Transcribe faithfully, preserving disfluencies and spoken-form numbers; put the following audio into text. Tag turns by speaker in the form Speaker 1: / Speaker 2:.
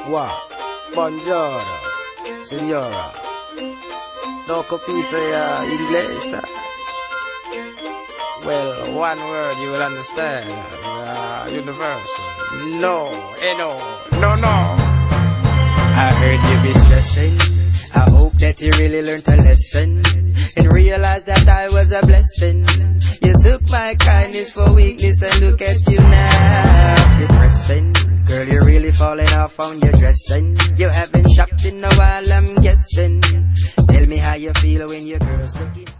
Speaker 1: What? Buongiorno, signora. No capisce uh, inglese? Well, one word you will understand. Uh, universal. No, eh no, no, no. I heard you be stressing. I hope that you really learned a lesson and realized that I was a blessing. You took my kindness for weakness and look at you now, depressing. Girl, you're really falling off on your dressing. You haven't shopped in a while, I'm guessing. Tell me how you feel when your girl's looking